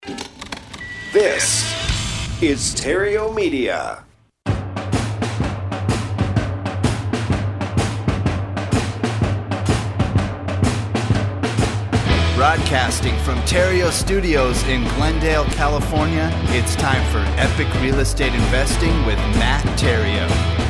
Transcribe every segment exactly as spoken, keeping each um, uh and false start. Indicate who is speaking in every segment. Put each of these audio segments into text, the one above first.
Speaker 1: This is Stereo Media.
Speaker 2: Broadcasting from Terrio Studios in Glendale, California, it's time for Epic Real Estate Investing with Matt Terrio.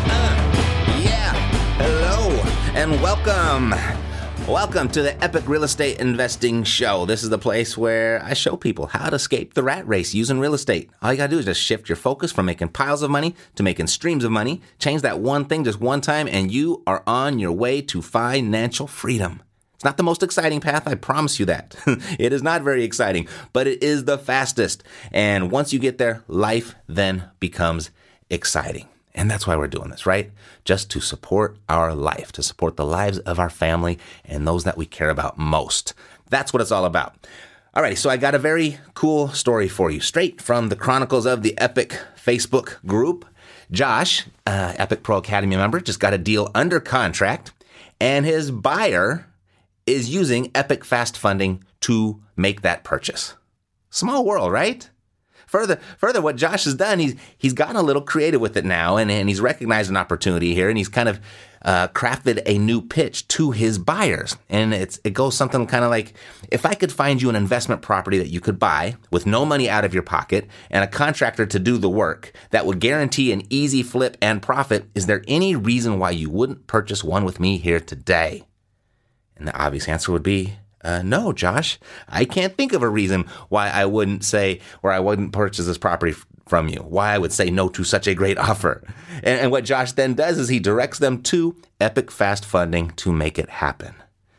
Speaker 3: Uh, yeah, hello, and welcome. Welcome to the Epic Real Estate Investing Show. This is the place where I show people how to escape the rat race using real estate. All you gotta do is just shift your focus from making piles of money to making streams of money. Change that one thing just one time, and you are on your way to financial freedom. It's not the most exciting path, I promise you that. It is not very exciting, but it is the fastest. And once you get there, life then becomes exciting. And that's why we're doing this, right? Just to support our life, to support the lives of our family and those that we care about most. That's what it's all about. All right, so I got a very cool story for you, straight from the Chronicles of the Epic Facebook group. Josh, uh, Epic Pro Academy member, just got a deal under contract, and his buyer is using Epic Fast Funding to make that purchase. Small world, right? Further, further, what Josh has done, he's he's gotten a little creative with it now, and, and he's recognized an opportunity here, and he's kind of uh, crafted a new pitch to his buyers. And it's it goes something kind of like, if I could find you an investment property that you could buy with no money out of your pocket and a contractor to do the work that would guarantee an easy flip and profit, is there any reason why you wouldn't purchase one with me here today? And the obvious answer would be, Uh, no, Josh, I can't think of a reason why I wouldn't say, or I wouldn't purchase this property f- from you, why I would say no to such a great offer. And, and what Josh then does is he directs them to Epic Fast Funding to make it happen.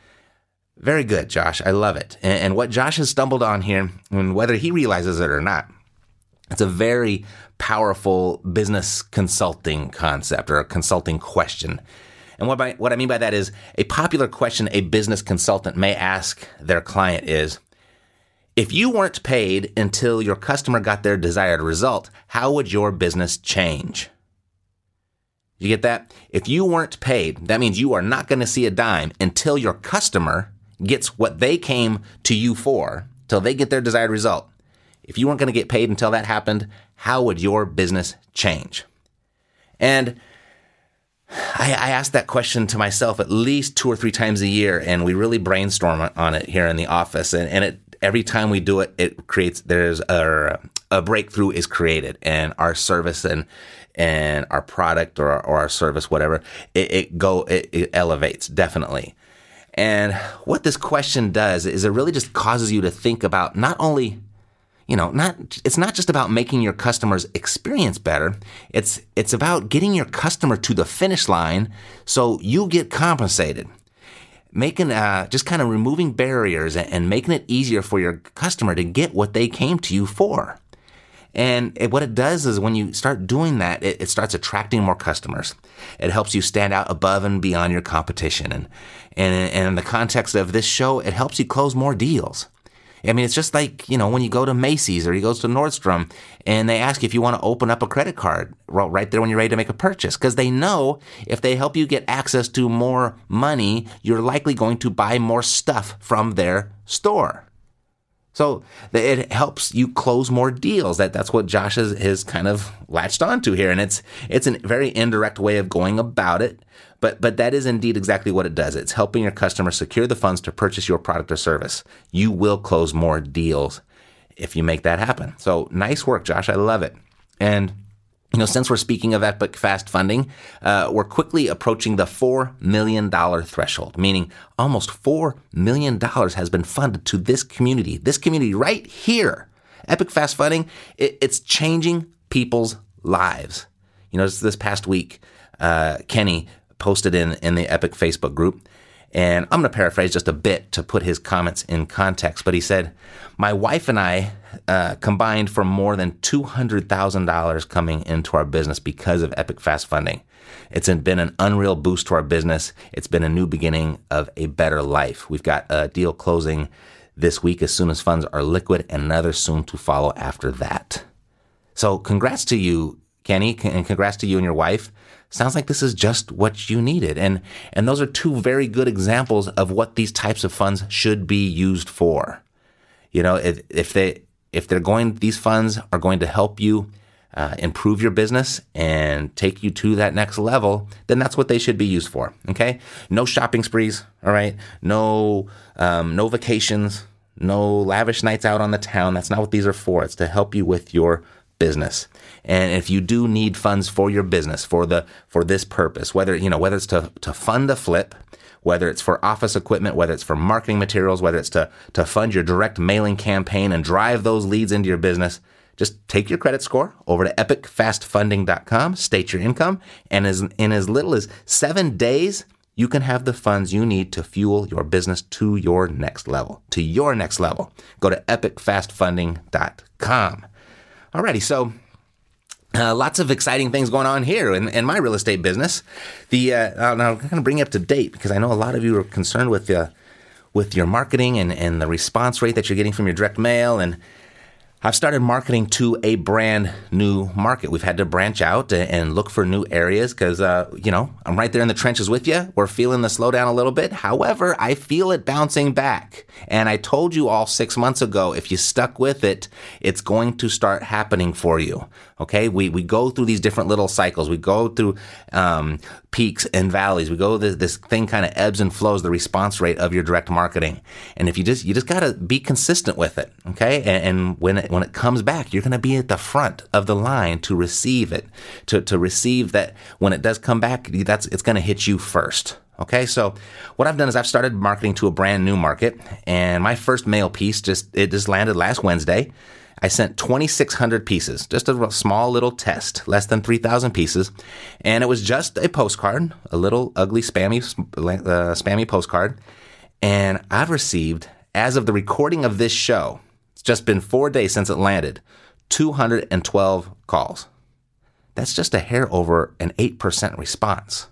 Speaker 3: Very good, Josh. I love it. And, and what Josh has stumbled on here, and whether he realizes it or not, it's a very powerful business consulting concept or a consulting question. And what, by, what I mean by that is a popular question a business consultant may ask their client is, if you weren't paid until your customer got their desired result, how would your business change? You get that? If you weren't paid, that means you are not going to see a dime until your customer gets what they came to you for, till they get their desired result. If you weren't going to get paid until that happened, how would your business change? And I, I ask that question to myself at least two or three times a year, and we really brainstorm on it here in the office. And, and it, every time we do it, it creates, there's a, a breakthrough is created, and our service and and our product or, or our service, whatever, it, it go it, it elevates definitely. And what this question does is it really just causes you to think about not only, you know, not it's not just about making your customers' experience better. It's it's about getting your customer to the finish line so you get compensated. Making uh, just kind of removing barriers and, and making it easier for your customer to get what they came to you for. And it, what it does is when you start doing that, it, it starts attracting more customers. It helps you stand out above and beyond your competition. And, and, and in the context of this show, it helps you close more deals. I mean, it's just like, you know, when you go to Macy's or you go to Nordstrom and they ask you if you want to open up a credit card right there when you're ready to make a purchase, because they know if they help you get access to more money, you're likely going to buy more stuff from their store. So it helps you close more deals. That that's what Josh has, has kind of latched onto here, and it's it's a very indirect way of going about it. But but that is indeed exactly what it does. It's helping your customer secure the funds to purchase your product or service. You will close more deals if you make that happen. So nice work, Josh. I love it. And you know, since we're speaking of Epic Fast Funding, uh, we're quickly approaching the four million dollars threshold, meaning almost four million dollars has been funded to this community, this community right here. Epic Fast Funding, it, it's changing people's lives. You know, this, this past week, uh, Kenny posted in, in the Epic Facebook group, and I'm going to paraphrase just a bit to put his comments in context, but he said, my wife and I uh, combined for more than two hundred thousand dollars coming into our business because of Epic Fast Funding. It's been an unreal boost to our business. It's been a new beginning of a better life. We've got a deal closing this week as soon as funds are liquid, and another soon to follow after that. So congrats to you, Kenny, and congrats to you and your wife. Sounds like this is just what you needed. And and those are two very good examples of what these types of funds should be used for. You know, if, if they if they're going, these funds are going to help you uh, improve your business and take you to that next level, then that's what they should be used for. Okay, no shopping sprees. All right, no um, no vacations, no lavish nights out on the town. That's not what these are for. It's to help you with your business. And if you do need funds for your business for the for this purpose, whether you know whether it's to to fund a flip, whether it's for office equipment, whether it's for marketing materials, whether it's to to fund your direct mailing campaign and drive those leads into your business, just take your credit score over to epic fast funding dot com, state your income, and as, in as little as seven days, you can have the funds you need to fuel your business to your next level, to your next level. Go to epic fast funding dot com. Alrighty, so uh, lots of exciting things going on here in, in my real estate business. The uh, now I'm going to bring you up to date because I know a lot of you are concerned with uh, with your marketing and, and the response rate that you're getting from your direct mail. And I've started marketing to a brand new market. We've had to branch out and look for new areas because, uh, you know, I'm right there in the trenches with you. We're feeling the slowdown a little bit. However, I feel it bouncing back. And I told you all six months ago, if you stuck with it, it's going to start happening for you. Okay, we we go through these different little cycles. We go through um, peaks and valleys. We go this, this thing kind of ebbs and flows, the response rate of your direct marketing. And if you just you just got to be consistent with it. Okay, and, and when it when it comes back, you're going to be at the front of the line to receive it, to to receive that when it does come back. That's it's going to hit you first. Okay, so what I've done is I've started marketing to a brand new market, and my first mail piece just it just landed last Wednesday. I sent twenty-six hundred pieces, just a small little test, less than three thousand pieces. And it was just a postcard, a little ugly spammy, uh, spammy postcard. And I've received, as of the recording of this show, it's just been four days since it landed, two hundred twelve calls. That's just a hair over an eight percent response.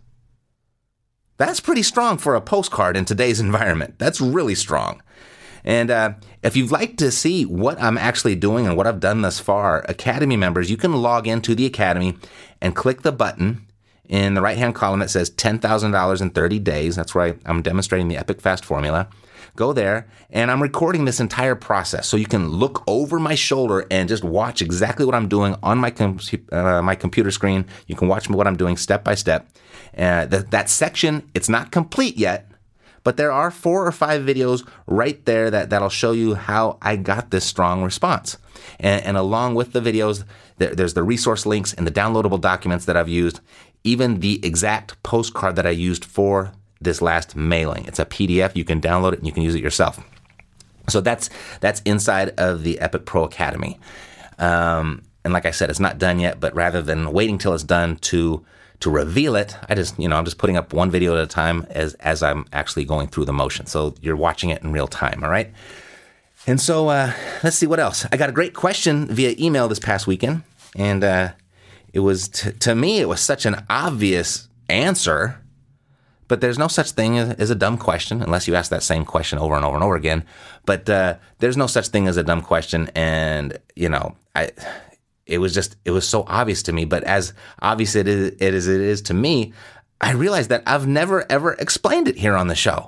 Speaker 3: That's pretty strong for a postcard in today's environment. That's really strong. And uh, if you'd like to see what I'm actually doing and what I've done thus far, Academy members, you can log into the Academy and click the button in the right-hand column that says ten thousand dollars in thirty days. That's where I, I'm demonstrating the Epic Fast formula. Go there, and I'm recording this entire process so you can look over my shoulder and just watch exactly what I'm doing on my com- uh, my computer screen. You can watch what I'm doing step by step. Uh, th- that section, it's not complete yet, but there are four or five videos right there that, that'll show you how I got this strong response. And, and along with the videos, there, there's the resource links and the downloadable documents that I've used, even the exact postcard that I used for this last mailing. It's a P D F. You can download it and you can use it yourself. So that's that's inside of the Epic Pro Academy. Um, and like I said, it's not done yet, but rather than waiting till it's done to to reveal it, I just, you know, I'm just putting up one video at a time as as I'm actually going through the motion. So you're watching it in real time, all right? And so uh, let's see what else. I got a great question via email this past weekend, and uh, it was, t- to me, it was such an obvious answer, but there's no such thing as, as a dumb question unless you ask that same question over and over and over again. But uh, there's no such thing as a dumb question, and, you know, I... It was just, it was so obvious to me, but as obvious it is, it is, it is to me, I realized that I've never, ever explained it here on the show.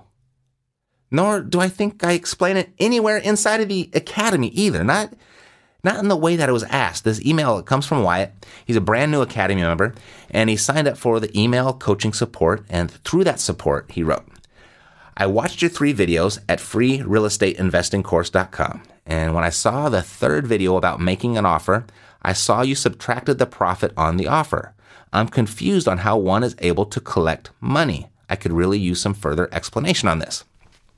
Speaker 3: Nor do I think I explain it anywhere inside of the Academy either. Not, not in the way that it was asked. This email comes from Wyatt. He's a brand new Academy member, and he signed up for the email coaching support, and through that support, he wrote, I watched your three videos at free real estate investing course dot com, and when I saw the third video about making an offer, I saw you subtracted the profit on the offer. I'm confused on how one is able to collect money. I could really use some further explanation on this.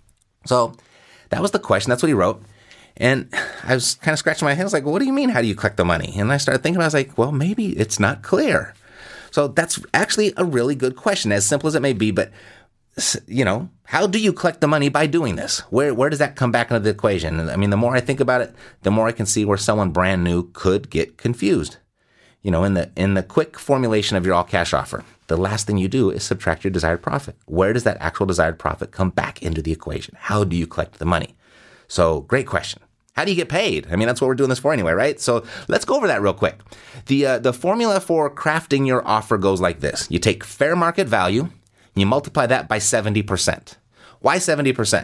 Speaker 3: So that was the question. That's what he wrote. And I was kind of scratching my head. I was like, well, what do you mean? How do you collect the money? And I started thinking, I was like, well, maybe it's not clear. So that's actually a really good question, as simple as it may be. But, you know, how do you collect the money by doing this? Where where does that come back into the equation? I mean, the more I think about it, the more I can see where someone brand new could get confused. You know, in the in the quick formulation of your all cash offer, the last thing you do is subtract your desired profit. Where does that actual desired profit come back into the equation? How do you collect the money? So, great question. How do you get paid? I mean, that's what we're doing this for anyway, right? So let's go over that real quick. The uh, the formula for crafting your offer goes like this. You take fair market value, you multiply that by seventy percent. Why seventy percent?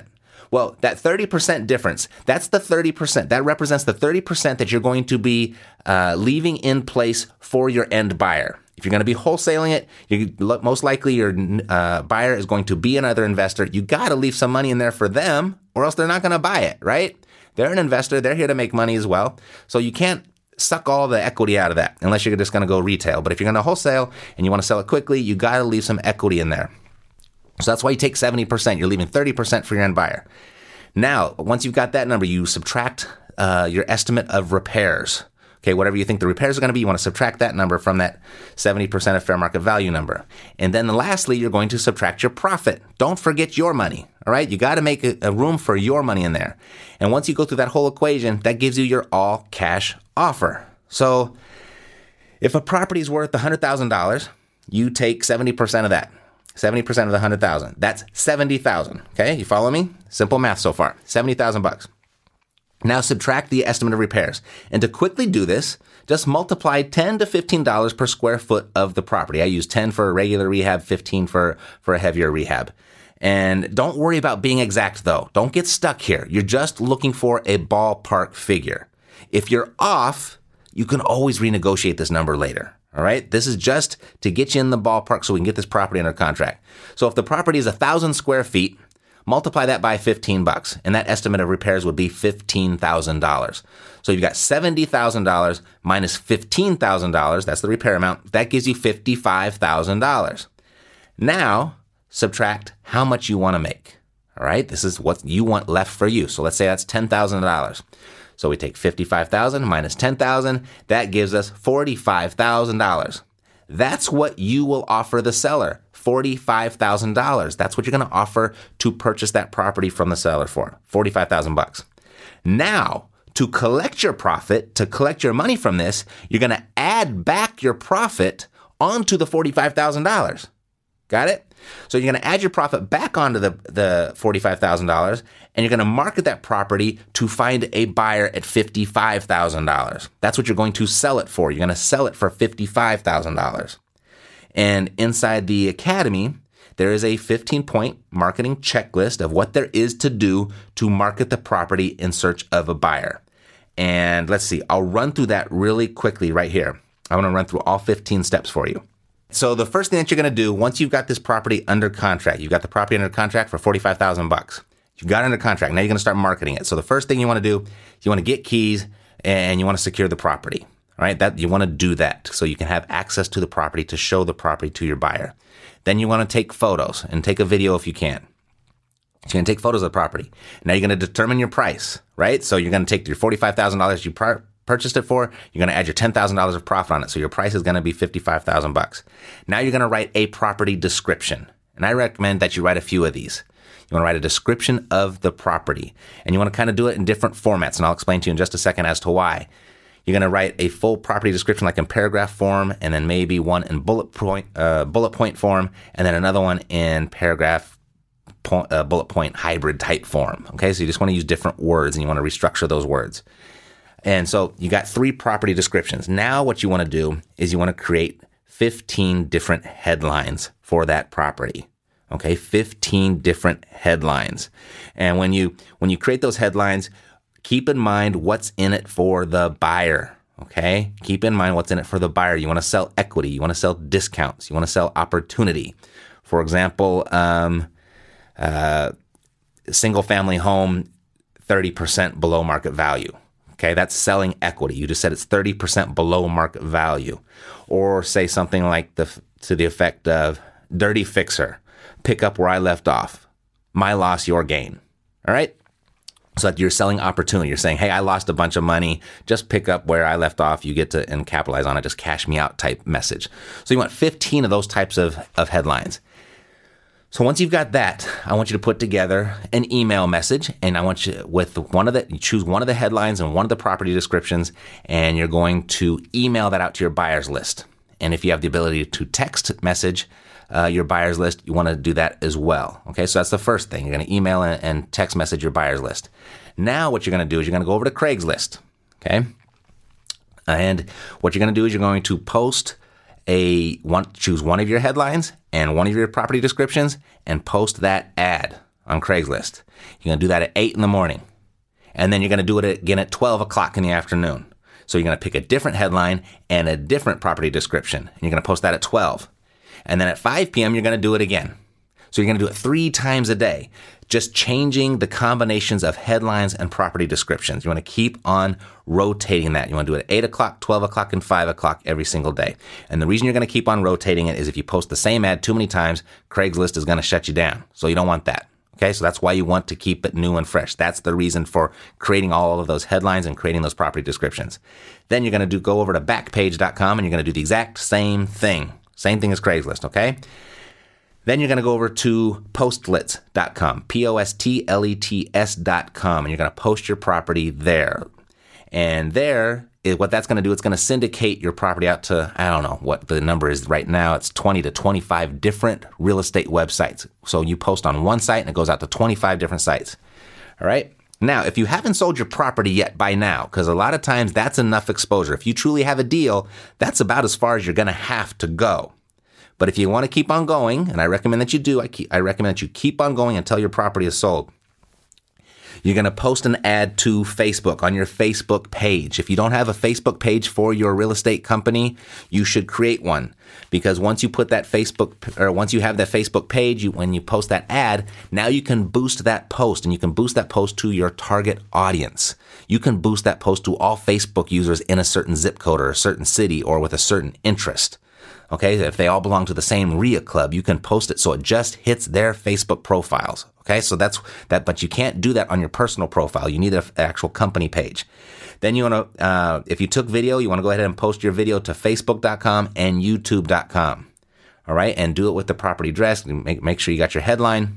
Speaker 3: Well, that thirty percent difference, that's the thirty percent. That represents the thirty percent that you're going to be uh, leaving in place for your end buyer. If you're going to be wholesaling it, you, most likely your uh, buyer is going to be another investor. You got to leave some money in there for them, or else they're not going to buy it, right? They're an investor. They're here to make money as well. So you can't suck all the equity out of that unless you're just going to go retail. But if you're going to wholesale and you want to sell it quickly, you got to leave some equity in there. So that's why you take seventy percent. You're leaving thirty percent for your end buyer. Now, once you've got that number, you subtract uh, your estimate of repairs. Okay, whatever you think the repairs are going to be, you want to subtract that number from that seventy percent of fair market value number. And then lastly, you're going to subtract your profit. Don't forget your money, all right? You got to make a, a room for your money in there. And once you go through that whole equation, that gives you your all cash offer. So if a property is worth one hundred thousand dollars, you take seventy percent of that. seventy percent of the one hundred thousand dollars. That's seventy thousand dollars, okay? You follow me? Simple math so far. seventy thousand bucks. Now subtract the estimate of repairs. And to quickly do this, just multiply ten to fifteen dollars per square foot of the property. I use ten for a regular rehab, fifteen for, for a heavier rehab. And don't worry about being exact though. Don't get stuck here. You're just looking for a ballpark figure. If you're off, you can always renegotiate this number later. All right. This is just to get you in the ballpark so we can get this property under contract. So if the property is a thousand square feet, multiply that by fifteen bucks, and that estimate of repairs would be fifteen thousand dollars. So you've got seventy thousand dollars minus fifteen thousand dollars. That's the repair amount. That gives you fifty-five thousand dollars. Now subtract how much you want to make. All right. This is what you want left for you. So let's say that's ten thousand dollars. So we take fifty-five thousand dollars minus ten thousand dollars. That gives us forty-five thousand dollars. That's what you will offer the seller, forty-five thousand dollars. That's what you're going to offer to purchase that property from the seller for, forty-five thousand bucks. Now, to collect your profit, to collect your money from this, you're going to add back your profit onto the forty-five thousand dollars. Got it? So you're going to add your profit back onto the, the forty-five thousand dollars, and you're going to market that property to find a buyer at fifty-five thousand dollars. That's what you're going to sell it for. You're going to sell it for fifty-five thousand dollars. And inside the academy, there is a fifteen-point marketing checklist of what there is to do to market the property in search of a buyer. And let's see, I'll run through that really quickly right here. I want to run through all fifteen steps for you. So the first thing that you're going to do once you've got this property under contract, you've got the property under contract for forty-five thousand bucks. You've got it under contract. Now you're going to start marketing it. So the first thing you want to do, you want to get keys and you want to secure the property. All right, that you want to do that so you can have access to the property to show the property to your buyer. Then you want to take photos and take a video if you can. So you're going to take photos of the property. Now you're going to determine your price, right? So you're going to take your forty-five thousand dollars you pr- purchased it for. You're going to add your ten thousand dollars of profit on it. So your price is going to be fifty-five thousand bucks. Now you're going to write a property description. And I recommend that you write a few of these. You want to write a description of the property. And you want to kind of do it in different formats. And I'll explain to you in just a second as to why. You're going to write a full property description like in paragraph form, and then maybe one in bullet point, uh, bullet point form, and then another one in paragraph point, uh, bullet point hybrid type form. Okay, so you just want to use different words and you want to restructure those words. And so you got three property descriptions. Now what you want to do is you want to create fifteen different headlines for that property. Okay, fifteen different headlines. And when you when you create those headlines, keep in mind what's in it for the buyer. Okay, keep in mind what's in it for the buyer. You want to sell equity. You want to sell discounts. You want to sell opportunity. For example, um, uh, single family home, thirty percent below market value. Okay, that's selling equity. You just said it's thirty percent below market value. Or say something like the to the effect of dirty fixer, pick up where I left off. My loss, your gain. All right? So that you're selling opportunity. You're saying, hey, I lost a bunch of money. Just pick up where I left off. You get to and capitalize on it. Just cash me out type message. So you want fifteen of those types of, of headlines. So once you've got that, I want you to put together an email message, and I want you with one of the, you choose one of the headlines and one of the property descriptions, and you're going to email that out to your buyers list. And if you have the ability to text message uh, your buyers list, you want to do that as well. Okay, so that's the first thing. You're going to email and, and text message your buyers list. Now what you're going to do is you're going to go over to Craigslist. Okay, and what you're going to do is you're going to post a one, choose one of your headlines and one of your property descriptions and post that ad. on Craigslist. You're going to do that at eight in the morning. And then you're going to do it again at twelve o'clock in the afternoon. So you're going to pick a different headline and a different property description. And you're going to post that at twelve. And then at five p.m., you're going to do it again. So you're going to do it three times a day, just changing the combinations of headlines and property descriptions. You want to keep on rotating that. You want to do it at eight o'clock, twelve o'clock, and five o'clock every single day. And the reason you're going to keep on rotating it is if you post the same ad too many times, Craigslist is going to shut you down. So you don't want that. Okay, so that's why you want to keep it new and fresh. That's the reason for creating all of those headlines and creating those property descriptions. Then you're going to do go over to backpage dot com and you're going to do the exact same thing. Same thing as Craigslist, okay? Then you're going to go over to postlets dot com, P O S T L E T S dot com, and you're going to post your property there. And there, what that's going to do, it's going to syndicate your property out to, I don't know what the number is right now. It's twenty to twenty-five different real estate websites. So you post on one site and it goes out to twenty-five different sites. All right? Now, if you haven't sold your property yet by now, because a lot of times that's enough exposure. If you truly have a deal, that's about as far as you're going to have to go. But if you want to keep on going, and I recommend that you do, I, keep, I recommend that you keep on going until your property is sold. You're going to post an ad to Facebook on your Facebook page. If you don't have a Facebook page for your real estate company, you should create one. Because once you put that Facebook, or once you have that Facebook page, you, when you post that ad, now you can boost that post, and you can boost that post to your target audience. You can boost that post to all Facebook users in a certain zip code or a certain city or with a certain interest. Okay, if they all belong to the same R I A club, you can post it so it just hits their Facebook profiles. Okay, so that's that, but you can't do that on your personal profile. You need an actual company page. Then you want to, uh, if you took video, you want to go ahead and post your video to Facebook dot com and YouTube dot com. All right, and do it with the property address. Make, make sure you got your headline.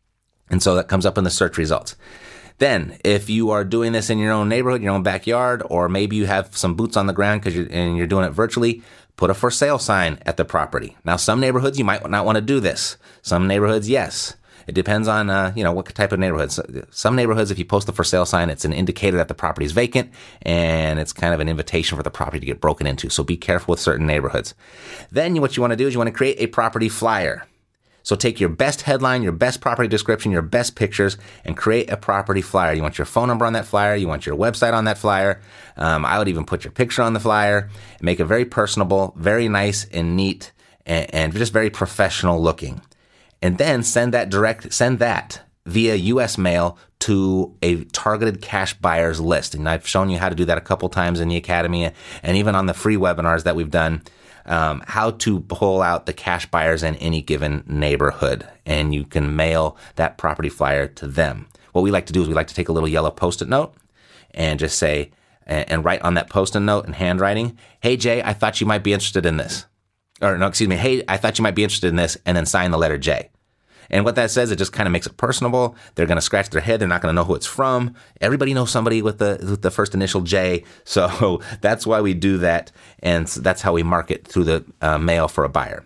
Speaker 3: And so that comes up in the search results. Then, if you are doing this in your own neighborhood, your own backyard, or maybe you have some boots on the ground because you're and you're doing it virtually, put a for sale sign at the property. Now, some neighborhoods you might not want to do this. Some neighborhoods, yes. It depends on uh, you know what type of neighborhoods. Some neighborhoods, if you post the for sale sign, it's an indicator that the property is vacant, and it's kind of an invitation for the property to get broken into. So be careful with certain neighborhoods. Then what you want to do is you want to create a property flyer. So take your best headline, your best property description, your best pictures, and create a property flyer. You want your phone number on that flyer. You want your website on that flyer. Um, I would even put your picture on the flyer. Make it very personable, very nice and neat, and, and just very professional looking. And then send that direct, send that via U S mail to a targeted cash buyers list. And I've shown you how to do that a couple times in the Academy and even on the free webinars that we've done. Um, how to pull out the cash buyers in any given neighborhood, and you can mail that property flyer to them. What we like to do is we like to take a little yellow Post-it note and just say, and, and write on that Post-it note in handwriting, "Hey Jay, I thought you might be interested in this." Or no, excuse me, "Hey, I thought you might be interested in this," and then sign the letter J. And what that says, it just kind of makes it personable. They're going to scratch their head. They're not going to know who it's from. Everybody knows somebody with the with the first initial J. So that's why we do that. And that's how we market through the uh, mail for a buyer.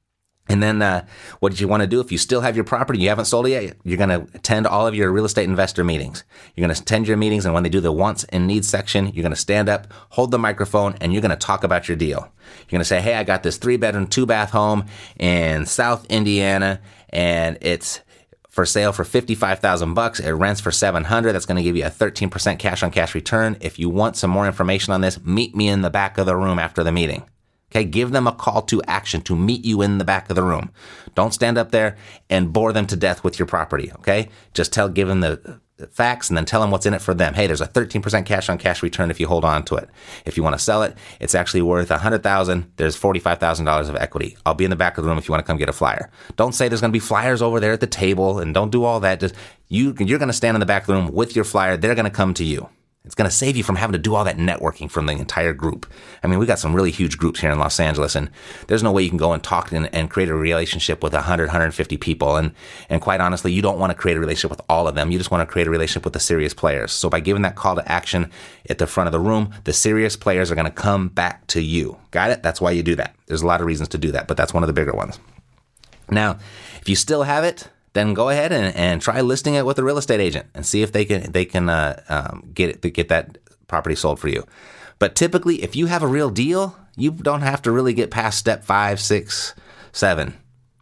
Speaker 3: And then uh, what you want to do, if you still have your property, you haven't sold it yet, you're going to attend all of your real estate investor meetings. You're going to attend your meetings, and when they do the wants and needs section, you're going to stand up, hold the microphone, and you're going to talk about your deal. You're going to say, "Hey, I got this three-bedroom, two-bath home in South Indiana, and it's for sale for fifty-five thousand bucks. It rents for seven hundred. That's going to give you a thirteen percent cash on cash return. If you want some more information on this, meet me in the back of the room after the meeting." Okay, give them a call to action to meet you in the back of the room. Don't stand up there and bore them to death with your property, okay? Just tell, give them the facts and then tell them what's in it for them. Hey, there's a thirteen percent cash on cash return if you hold on to it. If you want to sell it, it's actually worth one hundred thousand dollars. There's forty-five thousand dollars of equity. I'll be in the back of the room if you want to come get a flyer. Don't say there's going to be flyers over there at the table, and don't do all that. Just you, you're going to stand in the back of the room with your flyer. They're going to come to you. It's going to save you from having to do all that networking from the entire group. I mean, we got some really huge groups here in Los Angeles, and there's no way you can go and talk and, and create a relationship with one hundred, one hundred fifty people. And, and quite honestly, you don't want to create a relationship with all of them. You just want to create a relationship with the serious players. So by giving that call to action at the front of the room, the serious players are going to come back to you. Got it? That's why you do that. There's a lot of reasons to do that, but that's one of the bigger ones. Now, if you still have it, then go ahead and, and try listing it with a real estate agent and see if they can they can uh, um, get it, get that property sold for you. But typically, if you have a real deal, you don't have to really get past step five, six, seven.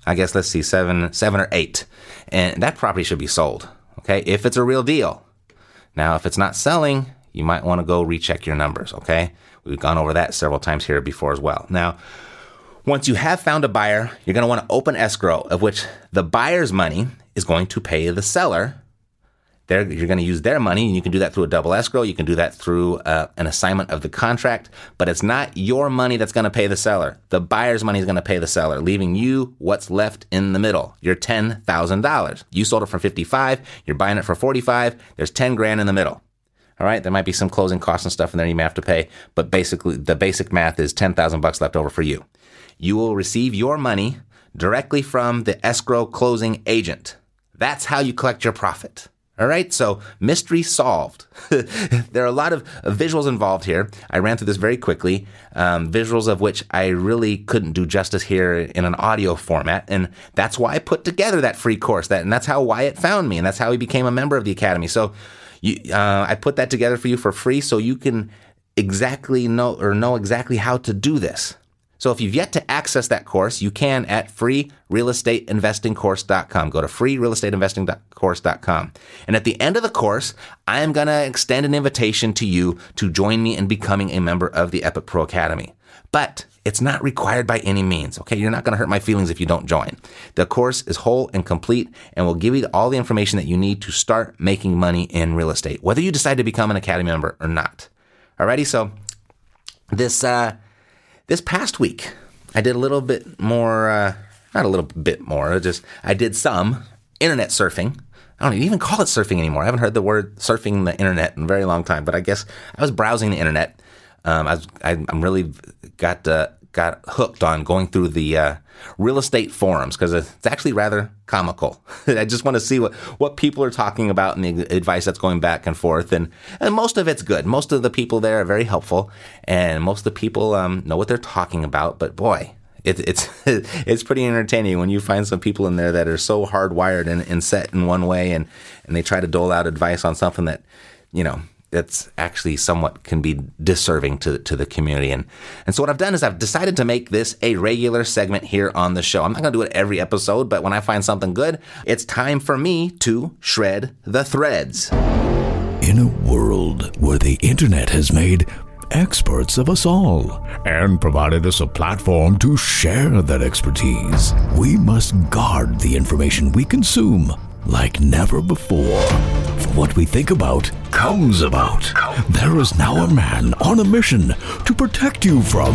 Speaker 3: I guess, let's see, seven, seven or eight. And that property should be sold, okay, if it's a real deal. Now, if it's not selling, you might want to go recheck your numbers, okay? We've gone over that several times here before as well. Now, once you have found a buyer, you're going to want to open escrow, of which the buyer's money is going to pay the seller. They're, you're going to use their money, and you can do that through a double escrow. You can do that through uh, an assignment of the contract, but it's not your money that's going to pay the seller. The buyer's money is going to pay the seller, leaving you what's left in the middle, your ten thousand dollars. You sold it for fifty-five, you're buying it for forty-five, there's ten grand in the middle. All right, there might be some closing costs and stuff in there you may have to pay, but basically the basic math is ten thousand bucks left over for you. You will receive your money directly from the escrow closing agent. That's how you collect your profit. All right, so mystery solved. There are a lot of visuals involved here. I ran through this very quickly, um, visuals of which I really couldn't do justice here in an audio format, and that's why I put together that free course. That and that's how Wyatt found me, and that's how he became a member of the Academy. So you, uh, I put that together for you for free, so you can exactly know or know exactly how to do this. So if you've yet to access that course, you can at free real estate investing course dot com. Go to free real estate investing course dot com. And at the end of the course, I am going to extend an invitation to you to join me in becoming a member of the Epic Pro Academy. But it's not required by any means, okay? You're not going to hurt my feelings if you don't join. The course is whole and complete and will give you all the information that you need to start making money in real estate, whether you decide to become an Academy member or not. Alrighty, so this... uh This past week, I did a little bit more, uh, not a little bit more, just I did some internet surfing. I don't even call it surfing anymore. I haven't heard the word surfing the internet in a very long time, but I guess I was browsing the internet. Um, I was, I, I'm really got uh, got hooked on going through the uh, real estate forums because it's actually rather comical. I just want to see what, what people are talking about and the advice that's going back and forth. And, and most of it's good. Most of the people there are very helpful, and most of the people um, know what they're talking about. But boy, it, it's it's pretty entertaining when you find some people in there that are so hardwired and, and set in one way, and, and they try to dole out advice on something that, you know, that's actually somewhat can be disserving to, to the community. And, and so what I've done is I've decided to make this a regular segment here on the show. I'm not going to do it every episode, but when I find something good, it's time for me to shred the threads.
Speaker 4: In a world where the internet has made experts of us all and provided us a platform to share that expertise, we must guard the information we consume like never before. For what we think about comes about. There is now a man on a mission to protect you from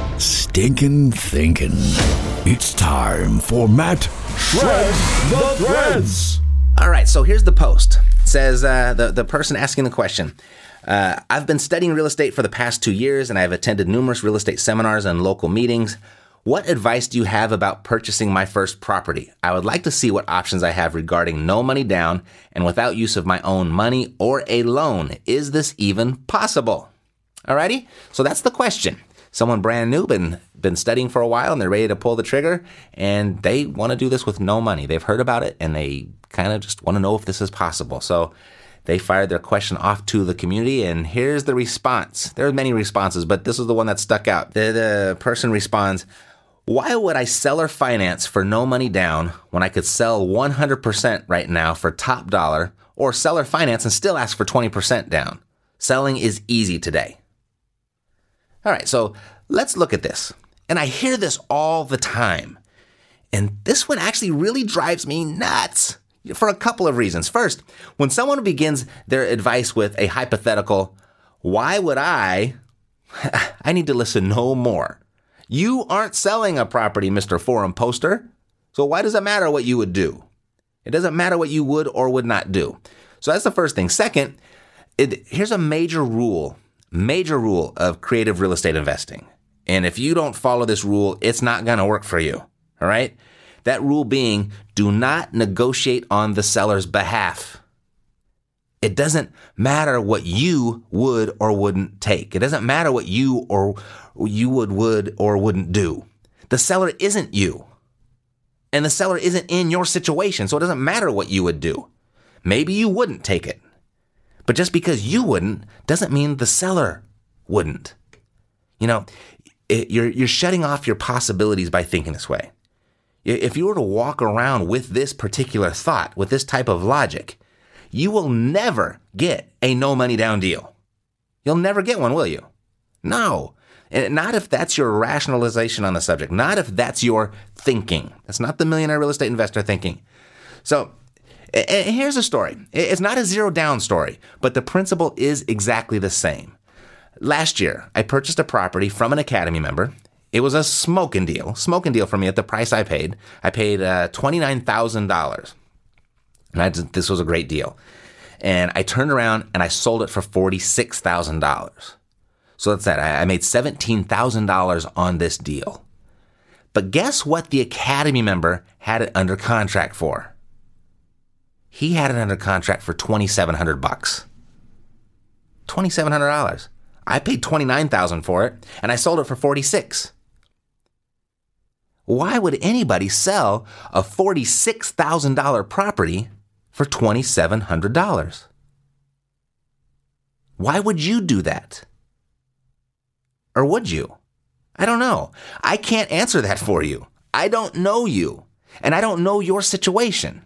Speaker 4: stinking thinking. It's time for Matt Shred the Threads.
Speaker 3: All right, so here's the post. It says uh, the, the person asking the question. Uh, I've been studying real estate for the past two years, and I've attended numerous real estate seminars and local meetings. What advice do you have about purchasing my first property? I would like to see what options I have regarding no money down and without use of my own money or a loan. Is this even possible? Alrighty, so that's the question. Someone brand new, been been studying for a while, and they're ready to pull the trigger, and they want to do this with no money. They've heard about it, and they kind of just want to know if this is possible. So they fired their question off to the community, and here's the response. There are many responses, but this is the one that stuck out. The, the person responds, why would I seller finance for no money down when I could sell one hundred percent right now for top dollar, or seller finance and still ask for twenty percent down? Selling is easy today. All right, so let's look at this. And I hear this all the time. And this one actually really drives me nuts for a couple of reasons. First, when someone begins their advice with a hypothetical, why would I? I need to listen no more. You aren't selling a property, Mister Forum Poster. So why does it matter what you would do? It doesn't matter what you would or would not do. So that's the first thing. Second, it, here's a major rule, major rule of creative real estate investing. And if you don't follow this rule, it's not going to work for you. All right? That rule being, do not negotiate on the seller's behalf. It doesn't matter what you would or wouldn't take. It doesn't matter what you or you would would or wouldn't do. The seller isn't you. And the seller isn't in your situation, so it doesn't matter what you would do. Maybe you wouldn't take it. But just because you wouldn't doesn't mean the seller wouldn't. You know, it, you're you're shutting off your possibilities by thinking this way. If you were to walk around with this particular thought, with this type of logic, you will never get a no money down deal. You'll never get one, will you? No. And not if that's your rationalization on the subject. Not if that's your thinking. That's not the millionaire real estate investor thinking. So here's a story. It's not a zero down story, but the principle is exactly the same. Last year, I purchased a property from an Academy member. It was a smoking deal, smoking deal for me at the price I paid. I paid uh, twenty-nine thousand dollars. And I just, this was a great deal. And I turned around and I sold it for forty-six thousand dollars. So that's that. I made seventeen thousand dollars on this deal. But guess what the Academy member had it under contract for? He had it under contract for twenty-seven hundred bucks. twenty-seven hundred dollars. I paid twenty-nine thousand dollars for it, and I sold it for forty-six. Why would anybody sell a forty-six thousand dollars property for twenty-seven hundred dollars? Why would you do that? Or would you? I don't know. I can't answer that for you. I don't know you, and I don't know your situation.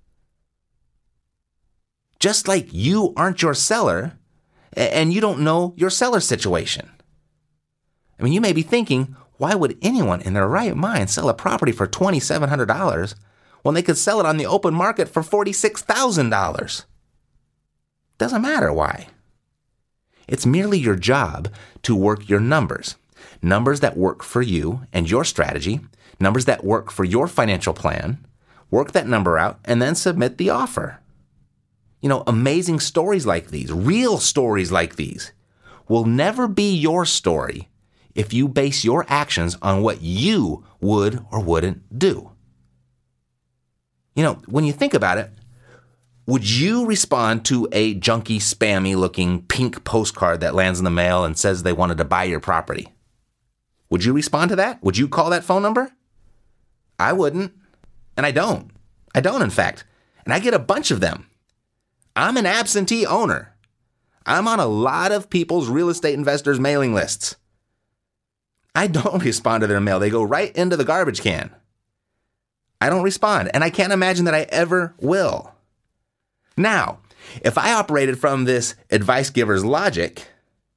Speaker 3: Just like you aren't your seller, and you don't know your seller's situation. I mean, you may be thinking, why would anyone in their right mind sell a property for twenty-seven hundred dollars when they could sell it on the open market for forty-six thousand dollars? Doesn't matter why. It's merely your job to work your numbers. Numbers that work for you and your strategy, numbers that work for your financial plan. Work that number out and then submit the offer. You know, amazing stories like these, real stories like these, will never be your story if you base your actions on what you would or wouldn't do. You know, when you think about it, would you respond to a junky, spammy-looking pink postcard that lands in the mail and says they wanted to buy your property? Would you respond to that? Would you call that phone number? I wouldn't, and I don't. I don't, in fact, and I get a bunch of them. I'm an absentee owner. I'm on a lot of people's real estate investors' mailing lists. I don't respond to their mail. They go right into the garbage can. I don't respond, and I can't imagine that I ever will. Now, if I operated from this advice giver's logic,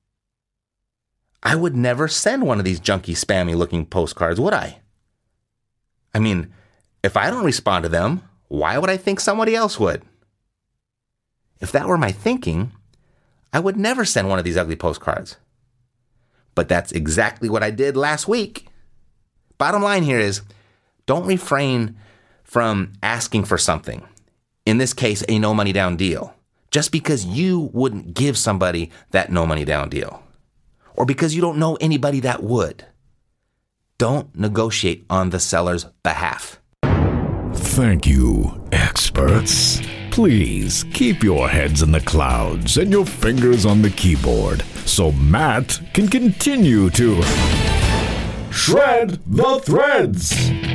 Speaker 3: I would never send one of these junky, spammy-looking postcards, would I? I mean, if I don't respond to them, why would I think somebody else would? If that were my thinking, I would never send one of these ugly postcards. But that's exactly what I did last week. Bottom line here is, don't refrain from asking for something. In this case, a no money down deal. Just because you wouldn't give somebody that no money down deal. Or because you don't know anybody that would. Don't negotiate on the seller's behalf.
Speaker 4: Thank you, experts. Please keep your heads in the clouds and your fingers on the keyboard so Matt can continue to shred the threads.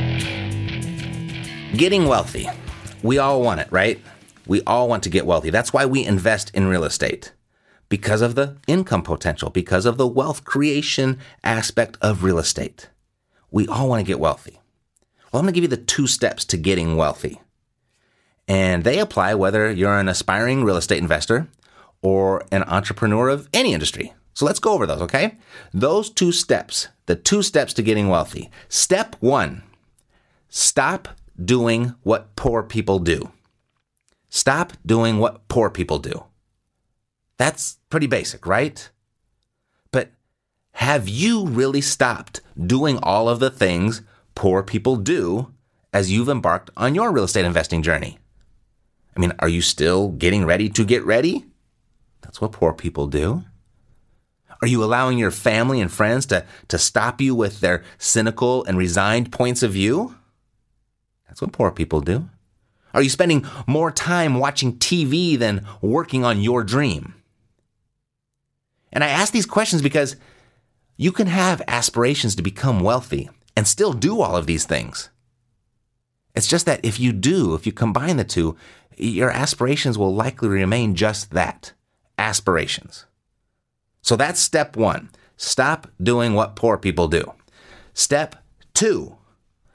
Speaker 3: Getting wealthy. We all want it, right? We all want to get wealthy. That's why we invest in real estate. Because of the income potential, because of the wealth creation aspect of real estate. We all want to get wealthy. Well, I'm going to give you the two steps to getting wealthy. And they apply whether you're an aspiring real estate investor or an entrepreneur of any industry. So let's go over those, okay? Those two steps, the two steps to getting wealthy. Step one, stop doing what poor people do. Stop doing what poor people do. That's pretty basic, right? But have you really stopped doing all of the things poor people do as you've embarked on your real estate investing journey? I mean, are you still getting ready to get ready? That's what poor people do. Are you allowing your family and friends to, to stop you with their cynical and resigned points of view? That's what poor people do. Are you spending more time watching T V than working on your dream? And I ask these questions because you can have aspirations to become wealthy and still do all of these things. It's just that if you do, if you combine the two, your aspirations will likely remain just that, aspirations. So that's step one. Stop doing what poor people do. Step two,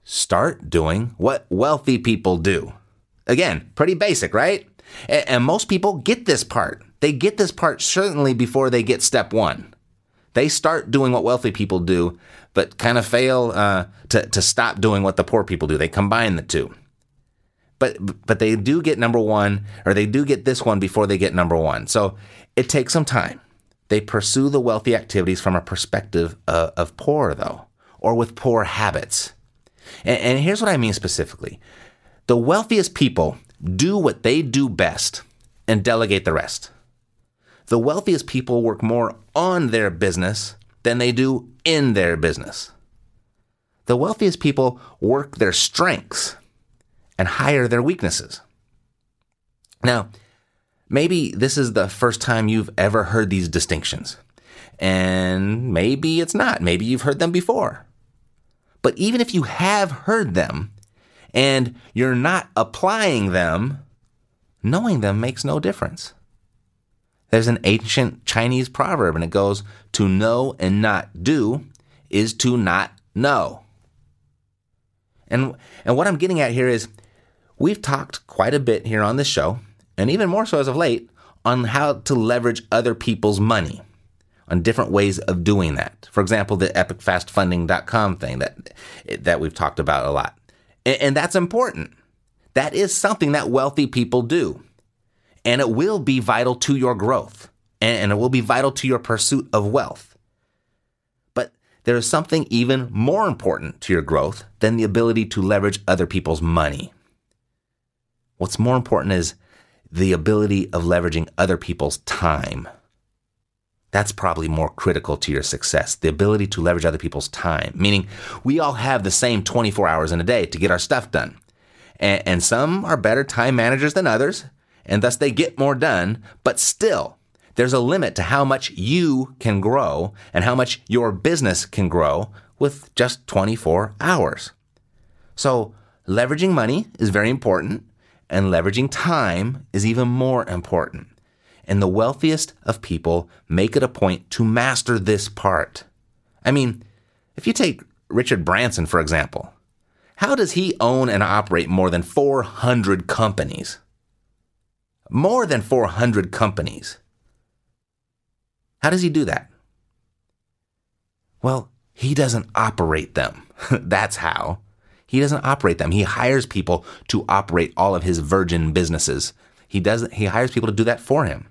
Speaker 3: Start doing what wealthy people do. Again, pretty basic, right? And most people get this part. They get this part certainly before they get step one. They start doing what wealthy people do, but kind of fail uh, to, to stop doing what the poor people do. They combine the two. But but they do get number one, or they do get this one before they get number one. So it takes some time. They pursue the wealthy activities from a perspective uh, of poor, though, or with poor habits. And, and here's what I mean specifically. The wealthiest people do what they do best and delegate the rest. The wealthiest people work more on their business than they do in their business. The wealthiest people work their strengths and hire their weaknesses. Now, maybe this is the first time you've ever heard these distinctions. And maybe it's not. Maybe you've heard them before. But even if you have heard them and you're not applying them, knowing them makes no difference. There's an ancient Chinese proverb, and it goes, to know and not do is to not know. And, and what I'm getting at here is we've talked quite a bit here on this show, and even more so as of late, on how to leverage other people's money, on different ways of doing that. For example, the epic fast funding dot com thing that that we've talked about a lot. And, and that's important. That is something that wealthy people do. And it will be vital to your growth. And, and it will be vital to your pursuit of wealth. But there is something even more important to your growth than the ability to leverage other people's money. What's more important is the ability of leveraging other people's time. That's probably more critical to your success, the ability to leverage other people's time, meaning we all have the same twenty-four hours in a day to get our stuff done. And, and some are better time managers than others, and thus they get more done, but still, there's a limit to how much you can grow and how much your business can grow with just twenty-four hours. So leveraging money is very important, and leveraging time is even more important. And the wealthiest of people make it a point to master this part. I mean, if you take Richard Branson, for example, how does he own and operate more than four hundred companies? More than four hundred companies. How does he do that? Well, he doesn't operate them. That's how. He doesn't operate them. He hires people to operate all of his virgin businesses. He doesn't. He hires people to do that for him.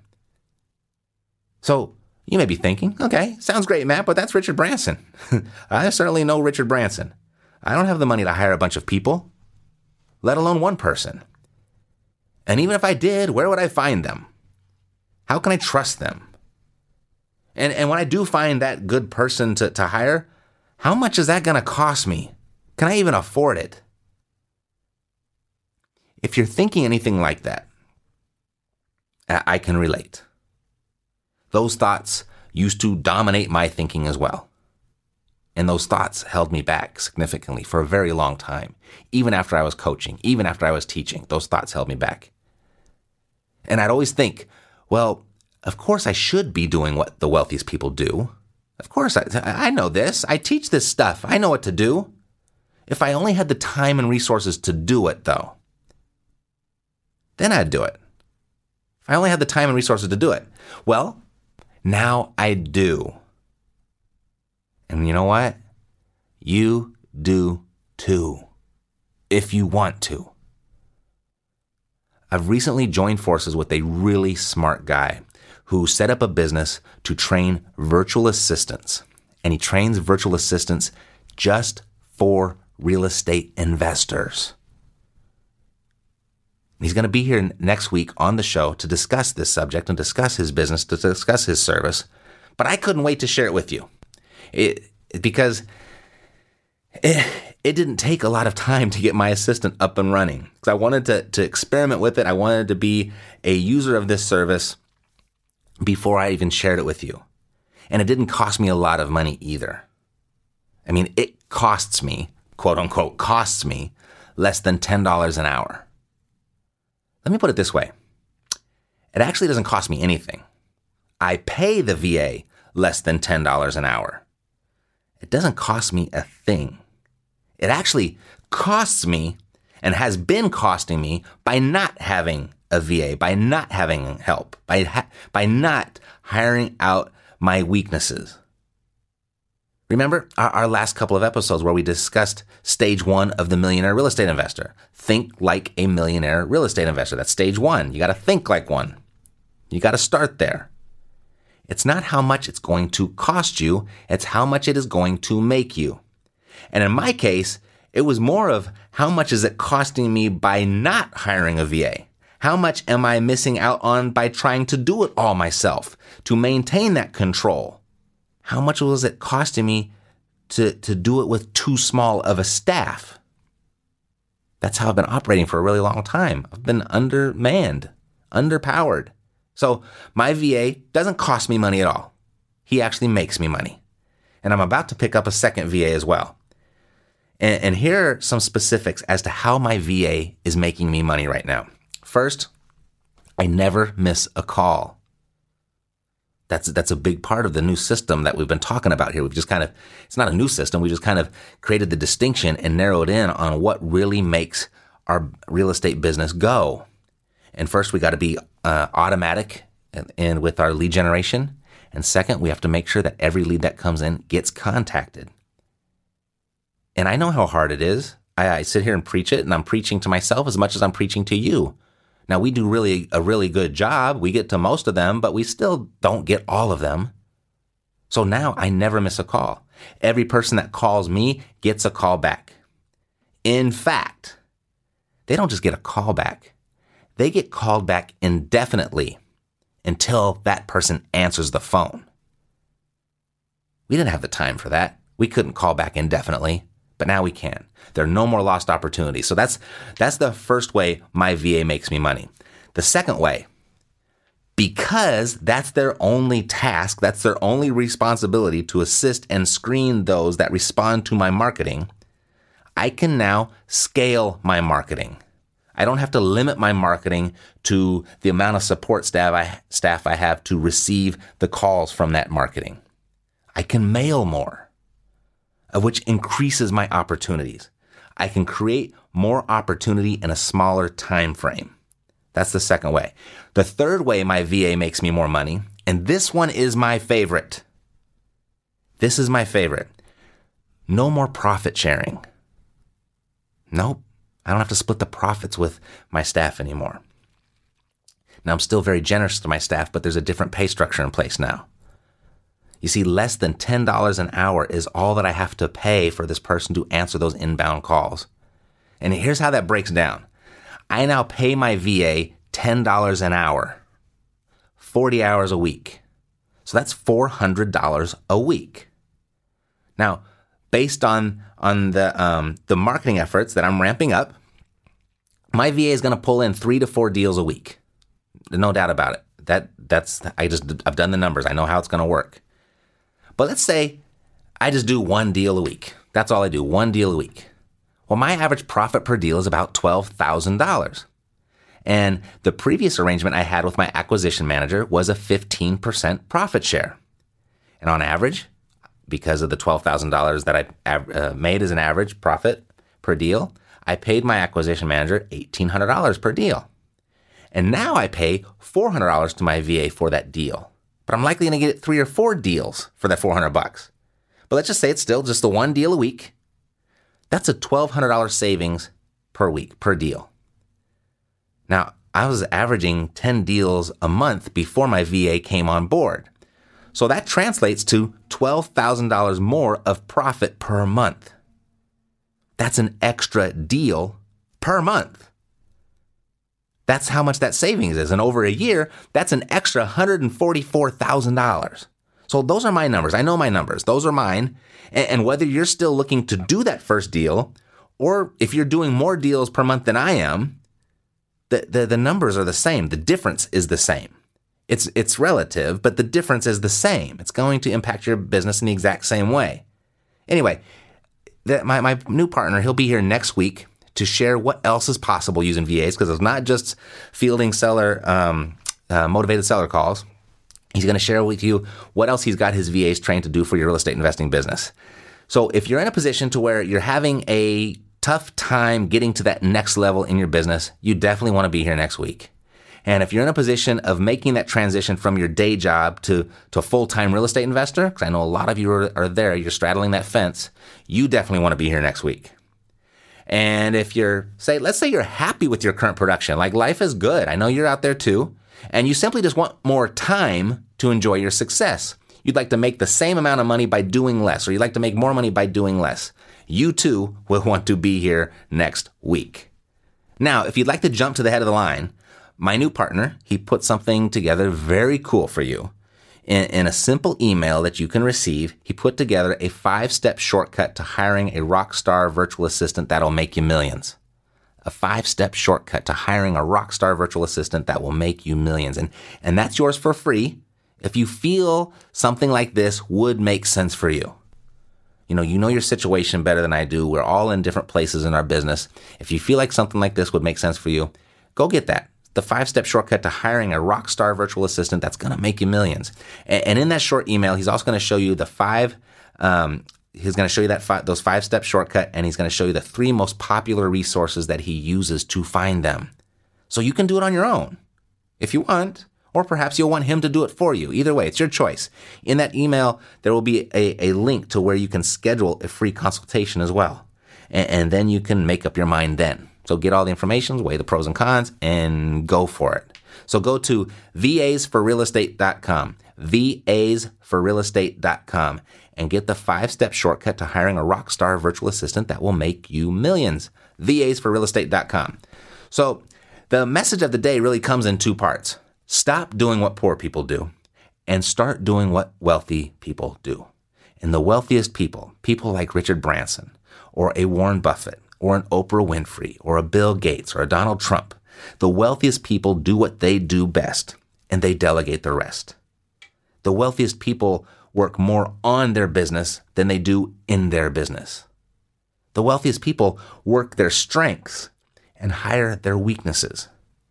Speaker 3: So you may be thinking, okay, sounds great, Matt, but that's Richard Branson. I certainly know Richard Branson. I don't have the money to hire a bunch of people, let alone one person. And even if I did, where would I find them? How can I trust them? And and when I do find that good person to, to hire, how much is that going to cost me? Can I even afford it? If you're thinking anything like that, I can relate. Those thoughts used to dominate my thinking as well. And those thoughts held me back significantly for a very long time. Even after I was coaching, even after I was teaching, those thoughts held me back. And I'd always think, well, of course I should be doing what the wealthiest people do. Of course, I, I know this. I teach this stuff. I know what to do. If I only had the time and resources to do it, though, then I'd do it. If I only had the time and resources to do it. Well, now I do. And you know what? You do too, if you want to. I've recently joined forces with a really smart guy who set up a business to train virtual assistants. And he trains virtual assistants just for real estate investors. He's going to be here next week on the show to discuss this subject and discuss his business, to discuss his service. But I couldn't wait to share it with you. It, because it, it didn't take a lot of time to get my assistant up and running. Because I wanted to, to experiment with it. I wanted to be a user of this service before I even shared it with you. And it didn't cost me a lot of money either. I mean, it costs me, quote unquote, costs me less than ten dollars an hour. Let me put it this way. It actually doesn't cost me anything. I pay the V A less than ten dollars an hour. It doesn't cost me a thing. It actually costs me and has been costing me by not having a V A, by not having help, by ha- by not hiring out my weaknesses. Remember our, our last couple of episodes where we discussed stage one of the millionaire real estate investor. Think like a millionaire real estate investor. That's stage one. You got to think like one. You got to start there. It's not how much it's going to cost you. It's how much it is going to make you. And in my case, it was more of how much is it costing me by not hiring a V A? How much am I missing out on by trying to do it all myself, to maintain that control? How much was it costing me to, to do it with too small of a staff? That's how I've been operating for a really long time. I've been undermanned, underpowered. So my V A doesn't cost me money at all. He actually makes me money. And I'm about to pick up a second V A as well. And, and here are some specifics as to how my V A is making me money right now. First, I never miss a call. That's that's a big part of the new system that we've been talking about here. We've just kind of, it's not a new system. We just kind of created the distinction and narrowed in on what really makes our real estate business go. And first, we got to be uh, automatic and, and with our lead generation. And second, we have to make sure that every lead that comes in gets contacted. And I know how hard it is. I, I sit here and preach it, and I'm preaching to myself as much as I'm preaching to you. Now, we do really a really good job. We get to most of them, but we still don't get all of them. So now I never miss a call. Every person that calls me gets a call back. In fact, they don't just get a call back. They get called back indefinitely until that person answers the phone. We didn't have the time for that. We couldn't call back indefinitely, but now we can. There are no more lost opportunities. So that's that's the first way my V A makes me money. The second way, because that's their only task, that's their only responsibility to assist and screen those that respond to my marketing, I can now scale my marketing. I don't have to limit my marketing to the amount of support staff I, staff I have to receive the calls from that marketing. I can mail more, of which increases my opportunities. I can create more opportunity in a smaller time frame. That's the second way. The third way my V A makes me more money, and this one is my favorite. This is my favorite. No more profit sharing. Nope. I don't have to split the profits with my staff anymore. Now, I'm still very generous to my staff, but there's a different pay structure in place now. You see, less than ten dollars an hour is all that I have to pay for this person to answer those inbound calls. And here's how that breaks down. I now pay my V A ten dollars an hour, forty hours a week. So that's four hundred dollars a week. Now, based on, on the, um, the marketing efforts that I'm ramping up, my V A is going to pull in three to four deals a week. No doubt about it. That that's I just I've done the numbers. I know how it's going to work. But let's say I just do one deal a week. That's all I do, one deal a week. Well, my average profit per deal is about twelve thousand dollars. And the previous arrangement I had with my acquisition manager was a fifteen percent profit share. And on average, because of the twelve thousand dollars that I uh, made as an average profit per deal, I paid my acquisition manager eighteen hundred dollars per deal. And now I pay four hundred dollars to my V A for that deal. But I'm likely going to get three or four deals for that four hundred bucks. But let's just say it's still just the one deal a week. That's a twelve hundred dollars savings per week, per deal. Now, I was averaging ten deals a month before my V A came on board. So that translates to twelve thousand dollars more of profit per month. That's an extra deal per month. That's how much that savings is. And over a year, that's an extra one hundred forty-four thousand dollars. So those are my numbers. I know my numbers. Those are mine. And whether you're still looking to do that first deal, or if you're doing more deals per month than I am, the, the, the numbers are the same. The difference is the same. It's, it's relative, but the difference is the same. It's going to impact your business in the exact same way. Anyway, the, my, my new partner, he'll be here next week to share what else is possible using V As, because it's not just fielding seller, um, uh, motivated seller calls. He's going to share with you what else he's got his V As trained to do for your real estate investing business. So if you're in a position to where you're having a tough time getting to that next level in your business, you definitely want to be here next week. And if you're in a position of making that transition from your day job to, to a full-time real estate investor, because I know a lot of you are, are there, you're straddling that fence, you definitely want to be here next week. And if you're, say, let's say you're happy with your current production, like life is good. I know you're out there too. And you simply just want more time to enjoy your success. You'd like to make the same amount of money by doing less, or you'd like to make more money by doing less. You too will want to be here next week. Now, if you'd like to jump to the head of the line, my new partner, he put something together very cool for you. In, in a simple email that you can receive, he put together a five-step shortcut to hiring a rock star virtual assistant that'll make you millions. A five-step shortcut to hiring a rock star virtual assistant that will make you millions. And, and that's yours for free if you feel something like this would make sense for you. You know, you know your situation better than I do. We're all in different places in our business. If you feel like something like this would make sense for you, go get that. The five-step shortcut to hiring a rock star virtual assistant that's going to make you millions. And, and in that short email, he's also going to show you the five, um, he's going to show you that five, those five-step shortcut, and he's going to show you the three most popular resources that he uses to find them. So you can do it on your own if you want, or perhaps you'll want him to do it for you. Either way, it's your choice. In that email, there will be a, a link to where you can schedule a free consultation as well. And, and then you can make up your mind then. So get all the information, weigh the pros and cons, and go for it. So go to V As for real estate dot com, V As for real estate dot com, and get the five-step shortcut to hiring a rock star virtual assistant that will make you millions. V As for real estate dot com. So the message of the day really comes in two parts. Stop doing what poor people do and start doing what wealthy people do. And the wealthiest people, people like Richard Branson or a Warren Buffett, or an Oprah Winfrey, or a Bill Gates, or a Donald Trump. The wealthiest people do what they do best, and they delegate the rest. The wealthiest people work more on their business than they do in their business. The wealthiest people work their strengths and hire their weaknesses.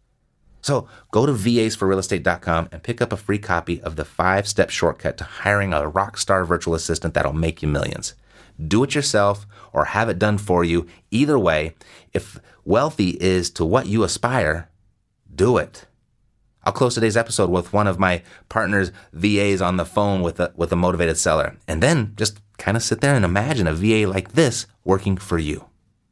Speaker 3: So go to V As for real estate dot com and pick up a free copy of the five-step shortcut to hiring a rock star virtual assistant that'll make you millions. Do it yourself or have it done for you. Either way, if wealthy is to what you aspire, do it. I'll close today's episode with one of my partner's V As on the phone with a, with a motivated seller. And then just kind of sit there and imagine a V A like this working for you.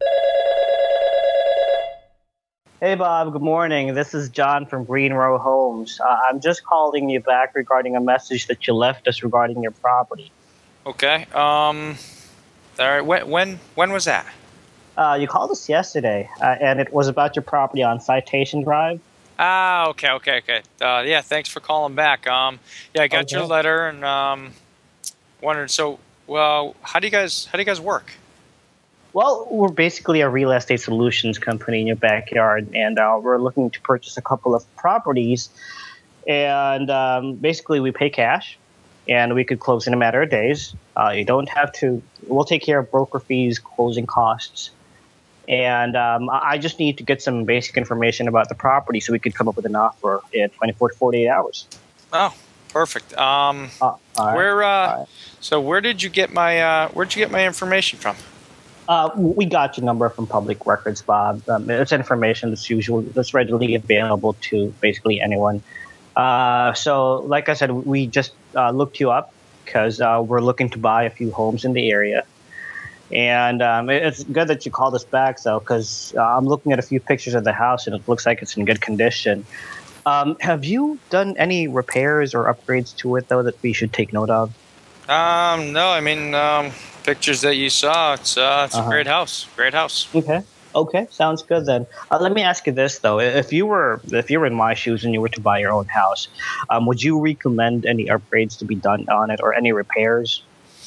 Speaker 5: Hey, Bob. Good morning. This is John from Green Row Homes. Uh, I'm just calling you back regarding a message that you left us regarding your property.
Speaker 6: Okay. Um... All right. When when when was that?
Speaker 5: Uh, you called us yesterday, uh, and it was about your property on Citation Drive.
Speaker 6: Ah, okay, okay, okay. Uh, yeah, thanks for calling back. Um, yeah, I got
Speaker 5: Okay.
Speaker 6: your letter and um, wondered. So, well, how do you guys how do you guys work?
Speaker 5: Well, we're basically a real estate solutions company in your backyard, and uh, we're looking to purchase a couple of properties. And um, basically, we pay cash, and we could close in a matter of days. Uh, you don't have to. We'll take care of broker fees, closing costs, and um, I I just need to get some basic information about the property so we could come up with an offer in twenty-four to forty-eight hours.
Speaker 6: Oh, perfect. Um,
Speaker 5: Uh, all right.
Speaker 6: where? Uh,
Speaker 5: All right.
Speaker 6: So, where did you get my uh, where'd you get my information from?
Speaker 5: Uh, we got your number from public records, Bob. Um, it's information that's usual, that's readily available to basically anyone. Uh, so, like I said, we just uh, looked you up because uh, we're looking to buy a few homes in the area. And um, it- it's good that you called us back, though, because uh, I'm looking at a few pictures of the house, and it looks like it's in good condition. Um, have you done any repairs or upgrades to it, though, that we should take note of?
Speaker 6: Um, no, I mean, um, pictures that you saw. It's uh, it's
Speaker 5: Uh-huh.
Speaker 6: a great house. Great house.
Speaker 5: Okay. Okay, sounds good then. Uh, let me ask you this though: if you were if you were in my shoes and you were to buy your own house, um, would you recommend any upgrades to be done on it or any repairs?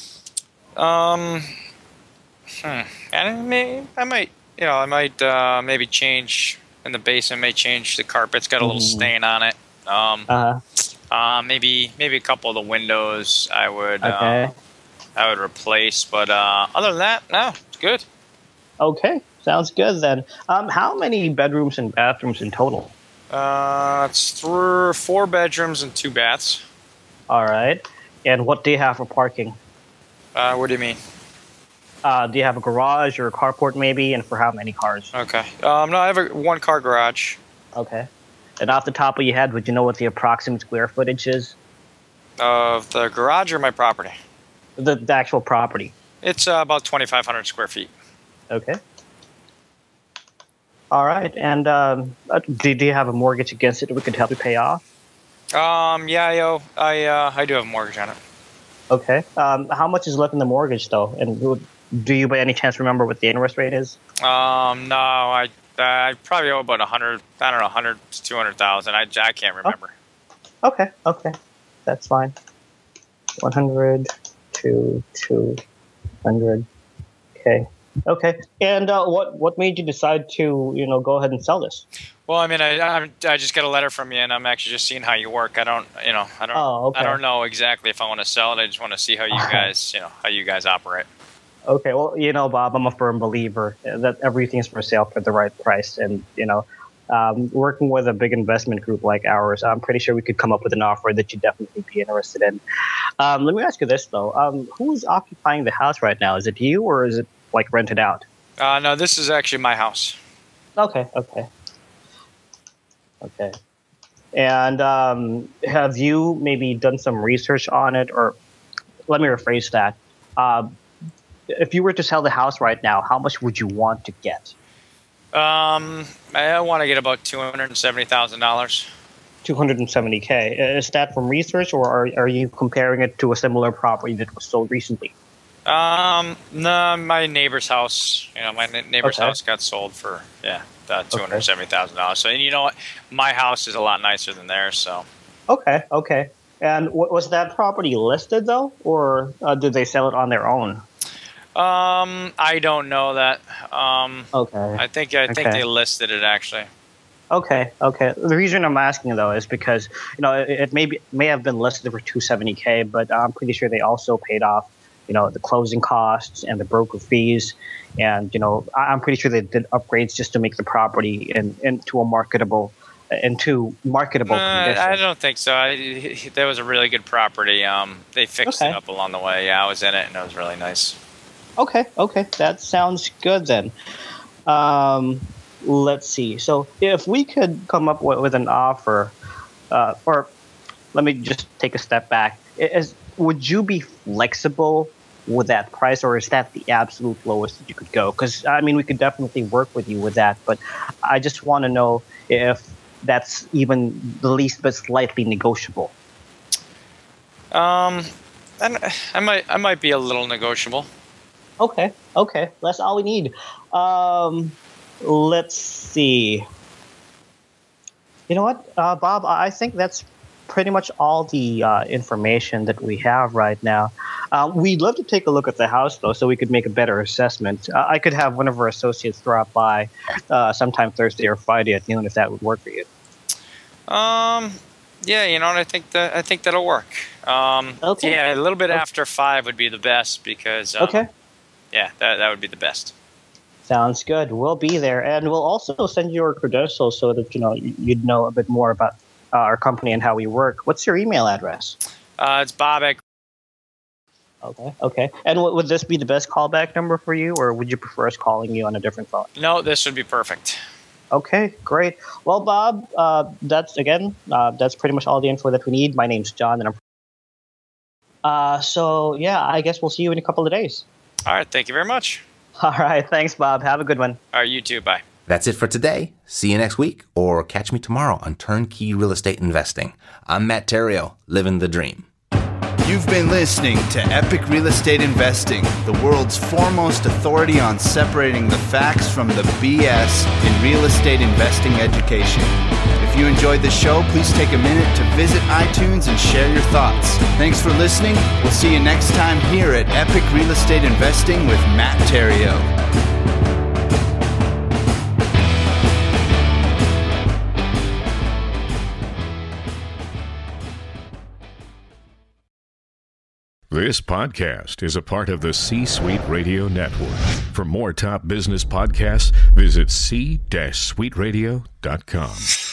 Speaker 6: Um, hmm. And may, I might, you know, I might uh, maybe change in the basement. May change the carpet. It's got a little
Speaker 5: Mhm.
Speaker 6: stain on it. Um,
Speaker 5: Uh
Speaker 6: uh, maybe maybe a couple of the windows I would
Speaker 5: Okay.
Speaker 6: uh, I would replace. But uh, other than that, no, it's good.
Speaker 5: Okay, sounds good then. Um, how many bedrooms and bathrooms in total?
Speaker 6: Uh, it's three, four bedrooms and two baths.
Speaker 5: All right. And what do you have for parking?
Speaker 6: Uh, what do you mean?
Speaker 5: Uh, do you have a garage or a carport maybe, and for how many cars?
Speaker 6: Okay. Um, no, I have a one-car garage.
Speaker 5: Okay. And off the top of your head, would you know what the approximate square footage is?
Speaker 6: Of the garage or my property?
Speaker 5: The, the actual property.
Speaker 6: It's uh, about twenty-five hundred square feet.
Speaker 5: Okay. All right. And um, uh, do, do you have a mortgage against it that we could help you pay off?
Speaker 6: Um, yeah, yo, I uh, I do have a mortgage on it.
Speaker 5: Okay. Um, how much is left in the mortgage, though? And would- do you by any chance remember what the interest rate is?
Speaker 6: Um, no, I I probably owe about a hundred. I don't know, hundred to two hundred thousand. I I can't remember.
Speaker 5: Oh. Okay. Okay. That's fine. One hundred to two hundred. Okay. Okay. And uh, what what made you decide to you know go ahead and sell this?
Speaker 6: Well, I mean, I I'm, I just got a letter from you, and I'm actually just seeing how you work. I don't, you know, I don't,
Speaker 5: Oh, okay.
Speaker 6: I don't know exactly if I want to sell it. I just want to see how you guys, you know, how you guys operate.
Speaker 5: Okay, well, you know, Bob, I'm a firm believer that everything is for sale for the right price. And, you know, um, working with a big investment group like ours, I'm pretty sure we could come up with an offer that you'd definitely be interested in. Um, let me ask you this, though. Um, who's occupying the house right now? Is it you or is it, like, rented out?
Speaker 6: Uh, no, this is actually my house.
Speaker 5: Okay, okay. Okay. And um, have you maybe done some research on it? Or let me rephrase that. Uh, if you were to sell the house right now, how much would you want to get?
Speaker 6: Um, I want to get about two hundred seventy thousand dollars.
Speaker 5: two hundred seventy K. Is that from research, or are, are you comparing it to a similar property that was sold recently?
Speaker 6: Um, no, my neighbor's house. You know, my ne- neighbor's
Speaker 5: Okay.
Speaker 6: house got sold for yeah, uh, two hundred seventy thousand dollars. So, and you know what? My house is a lot nicer than theirs. So.
Speaker 5: Okay, okay. And w- was that property listed though, or uh, did they sell it on their own?
Speaker 6: Um, I don't know that. Um,
Speaker 5: Okay.
Speaker 6: I think I think
Speaker 5: Okay.
Speaker 6: they listed it actually.
Speaker 5: Okay, okay. The reason I'm asking though is because you know it, it may be, may have been listed for two hundred seventy K, but I'm pretty sure they also paid off you know the closing costs and the broker fees, and you know I- I'm pretty sure they did upgrades just to make the property in, into a marketable into marketable
Speaker 6: Uh,
Speaker 5: condition.
Speaker 6: I don't think so. I, that was a really good property. Um, they fixed
Speaker 5: Okay.
Speaker 6: it up along the way. Yeah, I was in it, and it was really nice.
Speaker 5: Okay, okay, that sounds good then. Um, let's see. So if we could come up with, with an offer, uh, or let me just take a step back. Is, would you be flexible with that price, or is that the absolute lowest that you could go? Because, I mean, we could definitely work with you with that, but I just want to know if that's even the least but slightly negotiable.
Speaker 6: Um, I, I might I might be a little negotiable.
Speaker 5: Okay, okay, that's all we need. Um, let's see. You know what, uh, Bob? I think that's pretty much all the uh, information that we have right now. Uh, we'd love to take a look at the house, though, so we could make a better assessment. Uh, I could have one of our associates drop by uh, sometime Thursday or Friday at noon if that would work for you.
Speaker 6: Um, yeah, you know, and I think that I think that'll work. Um,
Speaker 5: Okay.
Speaker 6: yeah, a little bit
Speaker 5: Okay.
Speaker 6: after five would be the best because um,
Speaker 5: Okay.
Speaker 6: yeah, that that would be the best.
Speaker 5: Sounds good. We'll be there, and we'll also send you our credentials so that you know you'd know a bit more about uh, our company and how we work. What's your email address?
Speaker 6: Uh, it's Bob at
Speaker 5: Okay. Okay. And w- would this be the best callback number for you, or would you prefer us calling you on a different phone?
Speaker 6: No, this would be perfect.
Speaker 5: Okay. Great. Well, Bob, uh, that's again, uh, that's pretty much all the info that we need. My name's John, and I'm. Uh, so yeah, I guess we'll see you in a couple of days.
Speaker 6: All right, thank you very much.
Speaker 5: All right. Thanks, Bob. Have a good one.
Speaker 6: All right, you too. Bye.
Speaker 3: That's it for today. See you next week, or catch me tomorrow on Turnkey Real Estate Investing. I'm Matt Terrio, living the dream.
Speaker 2: You've been listening to Epic Real Estate Investing, the world's foremost authority on separating the facts from the B S in real estate investing education. If you enjoyed the show, please take a minute to visit iTunes and share your thoughts. Thanks for listening. We'll see you next time here at Epic Real Estate Investing with Matt Terrio.
Speaker 7: This podcast is a part of the C-Suite Radio Network. For more top business podcasts, visit c suite radio dot com.